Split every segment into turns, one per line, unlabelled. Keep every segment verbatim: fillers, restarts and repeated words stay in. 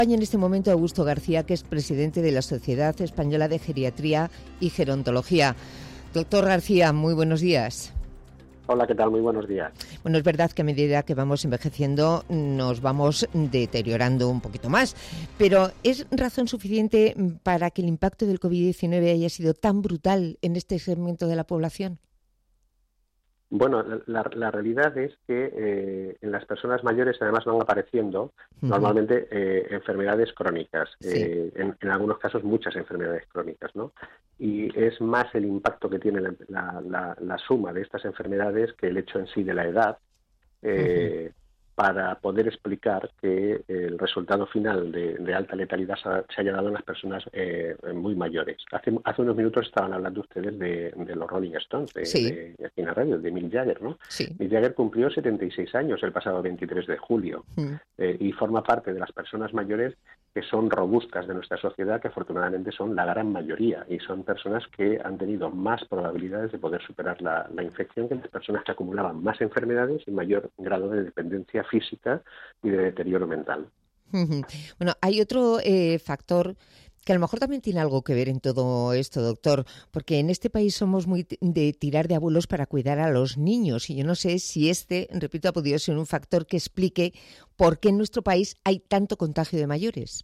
En este momento Augusto García, que es presidente de la Sociedad Española de Geriatría y Gerontología. Doctor García, muy buenos días.
Hola, ¿qué tal? Muy buenos días.
Bueno, es verdad que a medida que vamos envejeciendo nos vamos deteriorando un poquito más, pero ¿es razón suficiente para que el impacto del covid diecinueve haya sido tan brutal en este segmento de la población?
Bueno, la, la realidad es que eh, en las personas mayores además van apareciendo uh-huh. normalmente eh, enfermedades crónicas, sí. eh, en, en algunos casos muchas enfermedades crónicas, ¿no? Y es más el impacto que tiene la, la, la, la suma de estas enfermedades que el hecho en sí de la edad, eh, uh-huh. para poder explicar que el resultado final de, de alta letalidad se haya dado en las personas eh, muy mayores. Hace, hace unos minutos estaban hablando ustedes de, de los Rolling Stones, de, sí. de, de aquí en la radio, de Mick Jagger, ¿no?
Sí.
Mick Jagger cumplió setenta y seis años el pasado veintitrés de julio mm. eh, y forma parte de las personas mayores que son robustas de nuestra sociedad, que afortunadamente son la gran mayoría y son personas que han tenido más probabilidades de poder superar la, la infección que las personas que acumulaban más enfermedades y mayor grado de dependencia física y de deterioro mental.
Bueno, hay otro eh, factor que a lo mejor también tiene algo que ver en todo esto, doctor, porque en este país somos muy de tirar de abuelos para cuidar a los niños y yo no sé si este, repito, ha podido ser un factor que explique por qué en nuestro país hay tanto contagio de mayores.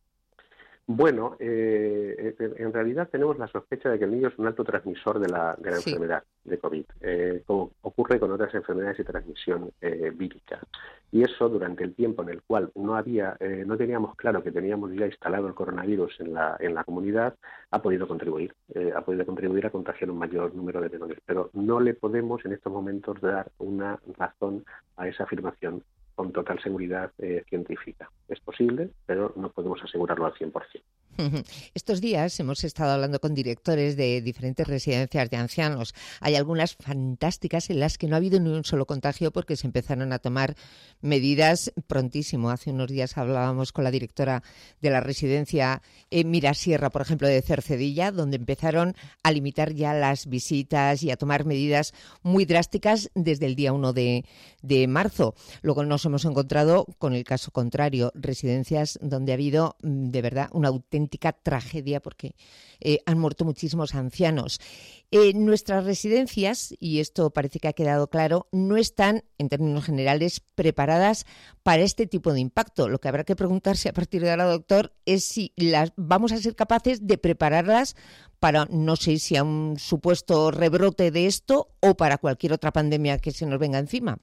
Bueno, eh, en realidad tenemos la sospecha de que el niño es un alto transmisor de la, de la
sí.
enfermedad de COVID, eh, como ocurre con otras enfermedades de transmisión eh, vírica. Y eso durante el tiempo en el cual no había, eh, no teníamos claro que teníamos ya instalado el coronavirus en la, en la comunidad, ha podido contribuir, eh, ha podido contribuir a contagiar un mayor número de menores. Pero no le podemos en estos momentos dar una razón a esa afirmación con total seguridad eh, científica. Es posible, pero no podemos asegurarlo al cien por ciento.
Estos días hemos estado hablando con directores de diferentes residencias de ancianos. Hay algunas fantásticas en las que no ha habido ni un solo contagio porque se empezaron a tomar medidas prontísimo. Hace unos días hablábamos con la directora de la residencia eh, Mirasierra, por ejemplo, de Cercedilla, donde empezaron a limitar ya las visitas y a tomar medidas muy drásticas desde el día uno de, de marzo. Luego nos hemos encontrado con el caso contrario, residencias donde ha habido de verdad una auténtica tragedia porque eh, han muerto muchísimos ancianos. Eh, nuestras residencias, y esto parece que ha quedado claro, no están, en términos generales, preparadas para este tipo de impacto. Lo que habrá que preguntarse a partir de ahora, doctor, es si las vamos a ser capaces de prepararlas para, no sé si a un supuesto rebrote de esto o para cualquier otra pandemia que se nos venga encima.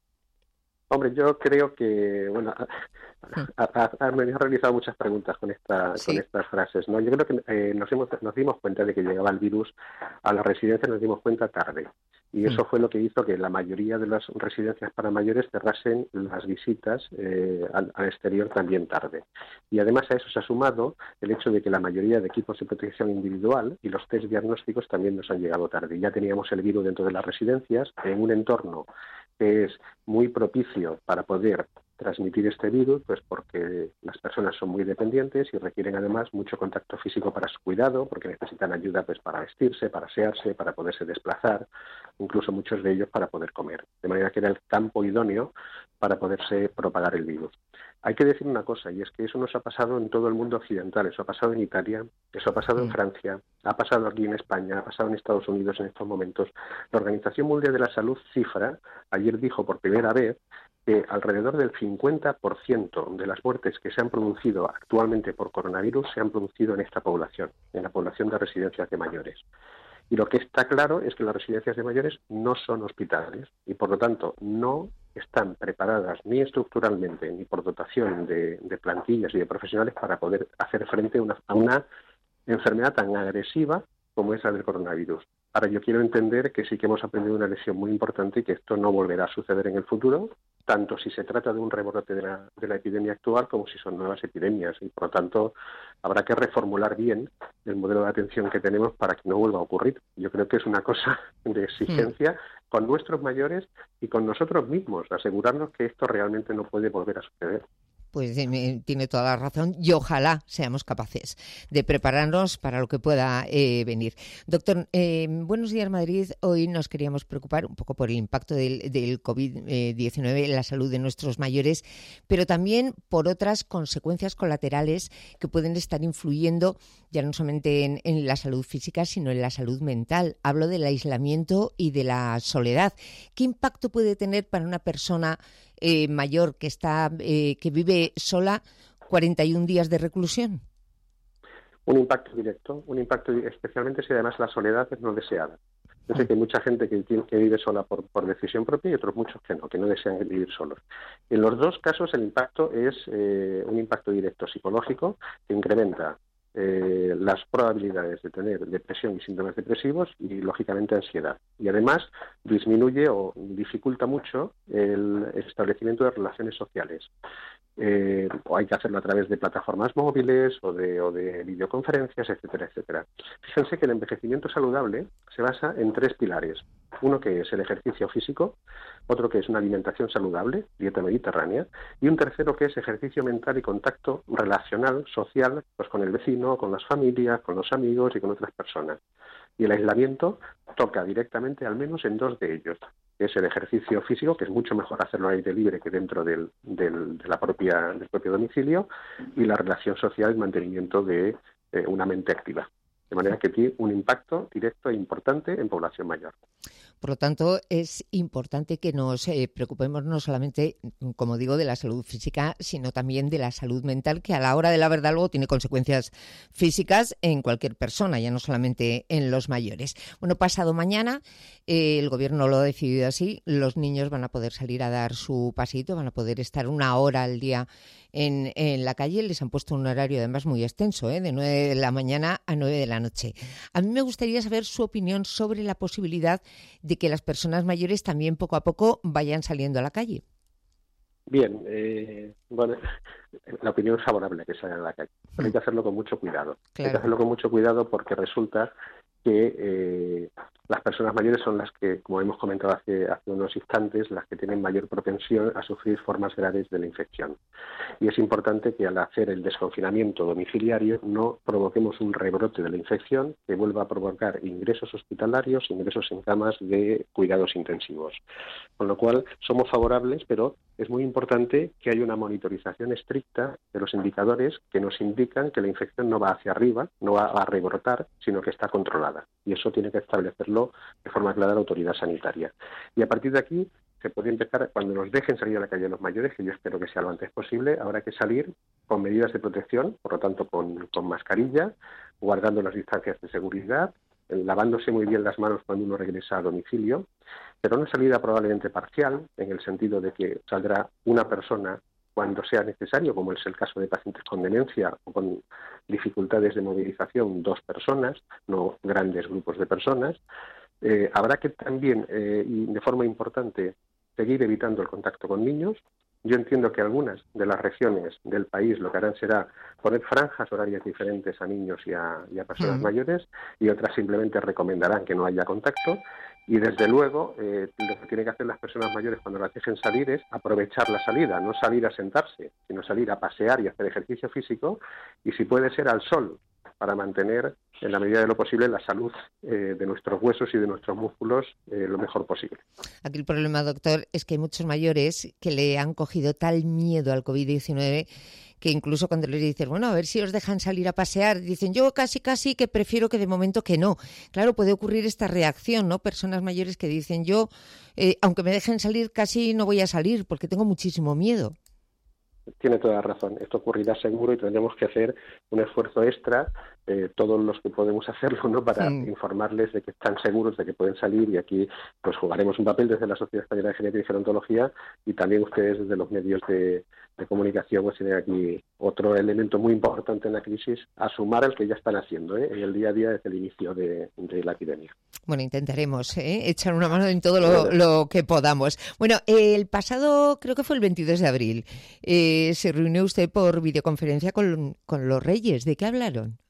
Hombre, yo creo que, bueno, a, a, a, me han realizado muchas preguntas con esta, sí. con estas frases, ¿no? Yo creo que eh, nos, hemos, nos dimos cuenta de que llegaba el virus a la residencia, nos dimos cuenta tarde. Y eso fue lo que hizo que la mayoría de las residencias para mayores cerrasen las visitas eh, al, al exterior también tarde. Y además a eso se ha sumado el hecho de que la mayoría de equipos de protección individual y los test diagnósticos también nos han llegado tarde. Ya teníamos el virus dentro de las residencias, en un entorno que es muy propicio para poder transmitir este virus, pues porque las personas son muy dependientes y requieren además mucho contacto físico para su cuidado, porque necesitan ayuda pues para vestirse, para asearse, para poderse desplazar, incluso muchos de ellos para poder comer. De manera que era el campo idóneo para poderse propagar el virus. Hay que decir una cosa, y es que eso nos ha pasado en todo el mundo occidental, eso ha pasado en Italia, eso ha pasado en Francia, ha pasado aquí en España, ha pasado en Estados Unidos en estos momentos. La Organización Mundial de la Salud cifra, ayer dijo por primera vez, que alrededor del cincuenta por ciento de las muertes que se han producido actualmente por coronavirus se han producido en esta población, en la población de residencias de mayores. Y lo que está claro es que las residencias de mayores no son hospitales y, por lo tanto, no están preparadas ni estructuralmente ni por dotación de, de plantillas y de profesionales para poder hacer frente a una, a una enfermedad tan agresiva como es la del coronavirus. Ahora, yo quiero entender que sí que hemos aprendido una lección muy importante y que esto no volverá a suceder en el futuro, tanto si se trata de un rebrote de la, de la epidemia actual como si son nuevas epidemias. Y, por lo tanto, habrá que reformular bien el modelo de atención que tenemos para que no vuelva a ocurrir. Yo creo que es una cosa de exigencia mm. con nuestros mayores y con nosotros mismos, asegurarnos que esto realmente no puede volver a suceder.
Pues eh, tiene toda la razón y ojalá seamos capaces de prepararnos para lo que pueda eh, venir. Doctor, eh, Buenos Días Madrid, hoy nos queríamos preocupar un poco por el impacto del, del COVID diecinueve en la salud de nuestros mayores, pero también por otras consecuencias colaterales que pueden estar influyendo ya no solamente en, en la salud física, sino en la salud mental. Hablo del aislamiento y de la soledad. ¿Qué impacto puede tener para una persona Eh, mayor que está eh, que vive sola cuarenta y un días de reclusión?
Un impacto directo, un impacto especialmente si además la soledad es no deseada. Yo sé que hay mucha gente que, que vive sola por, por decisión propia y otros muchos que no, que no desean vivir solos. En los dos casos el impacto es eh, un impacto directo psicológico que incrementa Eh, las probabilidades de tener depresión y síntomas depresivos y, lógicamente, ansiedad. Y, además, disminuye o dificulta mucho el establecimiento de relaciones sociales. Eh, o hay que hacerlo a través de plataformas móviles o de, o de videoconferencias, etcétera, etcétera. Fíjense que el envejecimiento saludable se basa en tres pilares. Uno que es el ejercicio físico, otro que es una alimentación saludable, dieta mediterránea, y un tercero que es ejercicio mental y contacto relacional, social, pues con el vecino, con las familias, con los amigos y con otras personas. Y el aislamiento toca directamente al menos en dos de ellos, que es el ejercicio físico, que es mucho mejor hacerlo al aire libre que dentro del, del, de la propia, del propio domicilio, y la relación social y mantenimiento de eh, una mente activa. De manera que tiene un impacto directo e importante en población mayor.
Por lo tanto, es importante que nos eh, preocupemos no solamente, como digo, de la salud física, sino también de la salud mental, que a la hora de la verdad luego tiene consecuencias físicas en cualquier persona, ya no solamente en los mayores. Bueno, pasado mañana, eh, el Gobierno lo ha decidido así, los niños van a poder salir a dar su pasito, van a poder estar una hora al día en, en la calle. Les han puesto un horario además muy extenso, ¿eh? de nueve de la mañana a nueve de la noche. A mí me gustaría saber su opinión sobre la posibilidad de que las personas mayores también poco a poco vayan saliendo a la calle.
Bien, eh, bueno, la opinión es favorable a que salgan a la calle, pero hay que hacerlo con mucho cuidado. Claro. Hay que hacerlo con mucho cuidado porque resulta que eh, las personas mayores son las que, como hemos comentado hace, hace unos instantes, las que tienen mayor propensión a sufrir formas graves de la infección. Y es importante que al hacer el desconfinamiento domiciliario no provoquemos un rebrote de la infección que vuelva a provocar ingresos hospitalarios, ingresos en camas de cuidados intensivos. Con lo cual, somos favorables, pero es muy importante que haya una monitorización estricta de los indicadores que nos indican que la infección no va hacia arriba, no va a rebrotar, sino que está controlada. Y eso tiene que establecerlo de forma clara la autoridad sanitaria. Y a partir de aquí se puede empezar, cuando nos dejen salir a la calle los mayores, que yo espero que sea lo antes posible, habrá que salir con medidas de protección, por lo tanto con, con mascarilla, guardando las distancias de seguridad, lavándose muy bien las manos cuando uno regresa a domicilio, pero una salida probablemente parcial, en el sentido de que saldrá una persona cuando sea necesario, como es el caso de pacientes con demencia o con dificultades de movilización, dos personas, no grandes grupos de personas. Eh, habrá que también, eh, y de forma importante, seguir evitando el contacto con niños. Yo entiendo que algunas de las regiones del país lo que harán será poner franjas horarias diferentes a niños y a, y a personas mm. mayores, y otras simplemente recomendarán que no haya contacto. Y desde luego, eh, lo que tienen que hacer las personas mayores cuando las dejen salir es aprovechar la salida, no salir a sentarse, sino salir a pasear y hacer ejercicio físico, y si puede ser al sol, para mantener, en la medida de lo posible, la salud eh, de nuestros huesos y de nuestros músculos eh, lo mejor posible.
Aquí el problema, doctor, es que hay muchos mayores que le han cogido tal miedo al COVID diecinueve que incluso cuando les dices, bueno, a ver si os dejan salir a pasear, dicen, yo casi casi que prefiero que de momento que no. Claro, puede ocurrir esta reacción, ¿no? Personas mayores que dicen, yo, eh, aunque me dejen salir, casi no voy a salir porque tengo muchísimo miedo.
Tiene toda razón. Esto ocurrirá seguro y tendremos que hacer un esfuerzo extra, eh, todos los que podemos hacerlo, ¿no?, para mm. informarles de que están seguros, de que pueden salir, y aquí pues jugaremos un papel desde la Sociedad Española de Geriatría y Gerontología, y también ustedes desde los medios de, de comunicación pues tienen aquí otro elemento muy importante en la crisis, a sumar al que ya están haciendo ¿eh? en el día a día desde el inicio de, de la epidemia.
Bueno, intentaremos ¿eh? echar una mano en todo lo, lo que podamos. Bueno, el pasado, creo que fue el veintidós de abril, eh, se reunió usted por videoconferencia con, con los reyes. ¿De qué hablaron?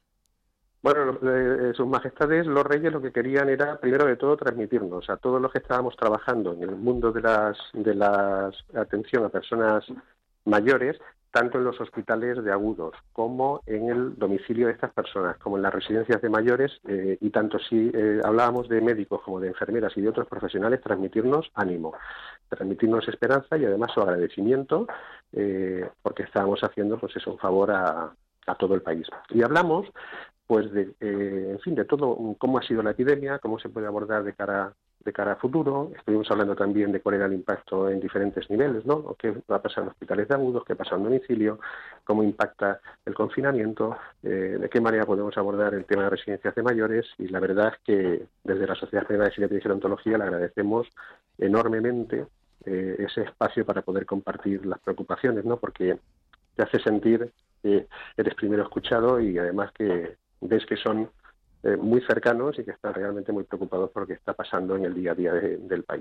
Bueno, eh, sus majestades, los reyes, lo que querían era, primero de todo, transmitirnos a todos los que estábamos trabajando en el mundo de las de las atención a personas mayores, tanto en los hospitales de agudos como en el domicilio de estas personas, como en las residencias de mayores, eh, y tanto si eh, hablábamos de médicos como de enfermeras y de otros profesionales, transmitirnos ánimo, transmitirnos esperanza y además su agradecimiento, eh, porque estábamos haciendo pues eso, un favor a, a todo el país. Y hablamos pues de, eh, en fin, de todo, cómo ha sido la epidemia, cómo se puede abordar de cara de cara a futuro. Estuvimos hablando también de cuál era el impacto en diferentes niveles, ¿no? O qué va a pasar en hospitales de agudos, qué pasa en domicilio, cómo impacta el confinamiento, eh, de qué manera podemos abordar el tema de residencias de mayores, y la verdad es que desde la Sociedad Española de Psiquiatría y Gerontología le agradecemos enormemente eh, ese espacio para poder compartir las preocupaciones, ¿no? Porque te hace sentir que eres primero escuchado y además que ves que son Eh, muy cercanos y que están realmente muy preocupados por lo que está pasando en el día a día de, del país.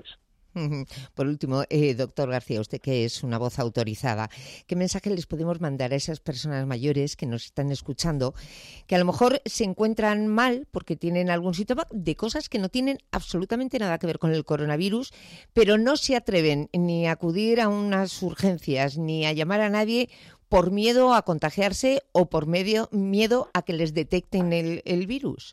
Por último, eh, doctor García, usted que es una voz autorizada, ¿qué mensaje les podemos mandar a esas personas mayores que nos están escuchando, que a lo mejor se encuentran mal porque tienen algún síntoma de cosas que no tienen absolutamente nada que ver con el coronavirus, pero no se atreven ni a acudir a unas urgencias ni a llamar a nadie por miedo a contagiarse o por medio, miedo a que les detecten el, el virus?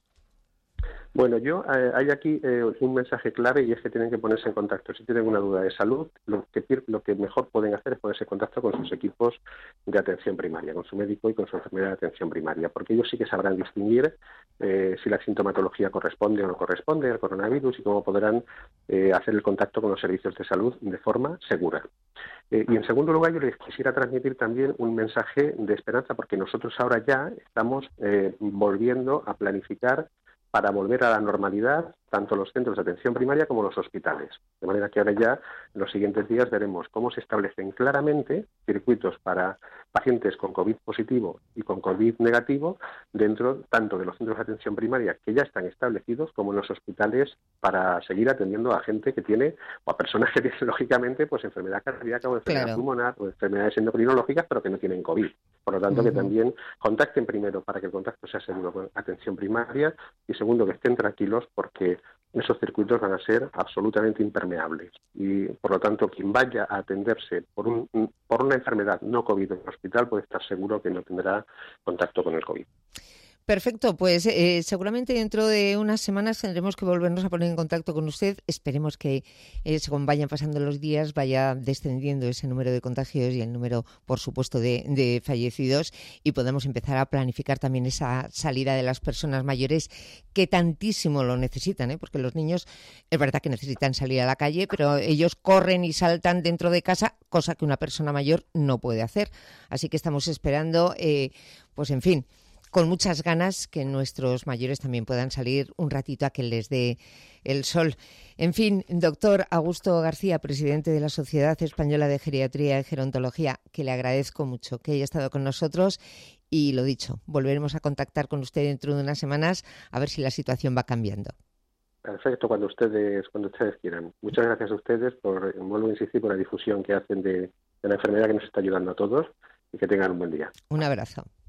Bueno, yo eh, hay aquí eh, un mensaje clave, y es que tienen que ponerse en contacto. Si tienen una duda de salud, lo que, lo que mejor pueden hacer es ponerse en contacto con sus equipos de atención primaria, con su médico y con su enfermera de atención primaria, porque ellos sí que sabrán distinguir eh, si la sintomatología corresponde o no corresponde al coronavirus y cómo podrán eh, hacer el contacto con los servicios de salud de forma segura. Eh, y en segundo lugar, yo les quisiera transmitir también un mensaje de esperanza, porque nosotros ahora ya estamos eh, volviendo a planificar para volver a la normalidad tanto los centros de atención primaria como los hospitales. De manera que ahora ya, en los siguientes días, veremos cómo se establecen claramente circuitos para pacientes con COVID positivo y con COVID negativo dentro tanto de los centros de atención primaria, que ya están establecidos, como en los hospitales, para seguir atendiendo a gente que tiene, o a personas que tienen, lógicamente, pues enfermedad cardíaca o enfermedad
Claro.
pulmonar o enfermedades endocrinológicas, pero que no tienen COVID. Por lo tanto, uh-huh. que también contacten primero para que el contacto sea seguro con atención primaria, y segundo, que estén tranquilos porque esos circuitos van a ser absolutamente impermeables. Y, por lo tanto, quien vaya a atenderse por, un, por una enfermedad no COVID en el hospital puede estar seguro que no tendrá contacto con el COVID.
Perfecto, pues eh, seguramente dentro de unas semanas tendremos que volvernos a poner en contacto con usted. Esperemos que eh, según vayan pasando los días vaya descendiendo ese número de contagios y el número, por supuesto, de, de fallecidos, y podamos empezar a planificar también esa salida de las personas mayores que tantísimo lo necesitan, ¿eh? Porque los niños es verdad que necesitan salir a la calle, pero ellos corren y saltan dentro de casa, cosa que una persona mayor no puede hacer. Así que estamos esperando, eh, pues en fin, con muchas ganas que nuestros mayores también puedan salir un ratito a que les dé el sol. En fin, doctor Augusto García, presidente de la Sociedad Española de Geriatría y Gerontología, que le agradezco mucho que haya estado con nosotros, y lo dicho, volveremos a contactar con usted dentro de unas semanas a ver si la situación va cambiando.
Perfecto, cuando ustedes cuando ustedes quieran. Muchas gracias a ustedes por, vuelvo a insistir, por la difusión que hacen de, de la enfermedad, que nos está ayudando a todos, y que tengan un buen día.
Un abrazo.